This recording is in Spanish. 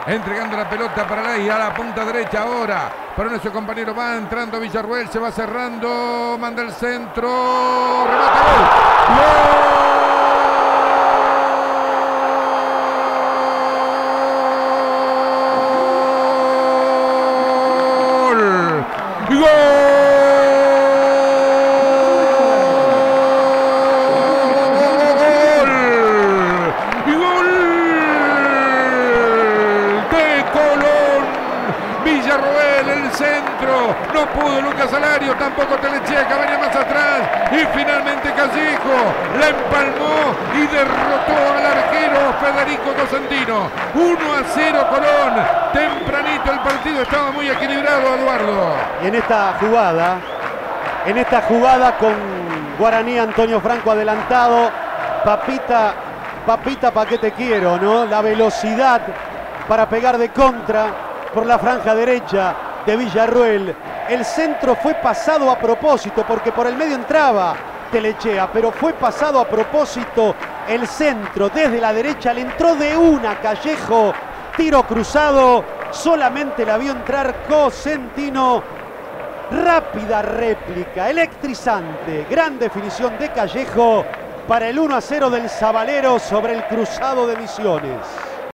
entregando la pelota para Ley a la punta derecha ahora. Para nuestro compañero va entrando Villarroel, se va cerrando, manda el centro, remata, gol. ¡Gol! ¡Gol! Villarroel, el centro, no pudo Lucas Alario, tampoco Telecheca, venía más atrás y finalmente Callejo la empalmó y derrotó al arquero Federico Cosentino. 1-0 Colón, tempranito el partido estaba muy equilibrado, Eduardo. Y en esta jugada con Guaraní, Antonio Franco adelantado, papita, ¿pa' qué te quiero? ¿No? La velocidad para pegar de contra por la franja derecha de Villarroel. El centro fue pasado a propósito porque por el medio entraba Telechea, pero fue pasado a propósito el centro desde la derecha, le entró de una Callejo, tiro cruzado, solamente la vio entrar Cosentino. Rápida réplica, electrizante, gran definición de Callejo para el 1-0 del Sabalero sobre el Cruzado de Misiones.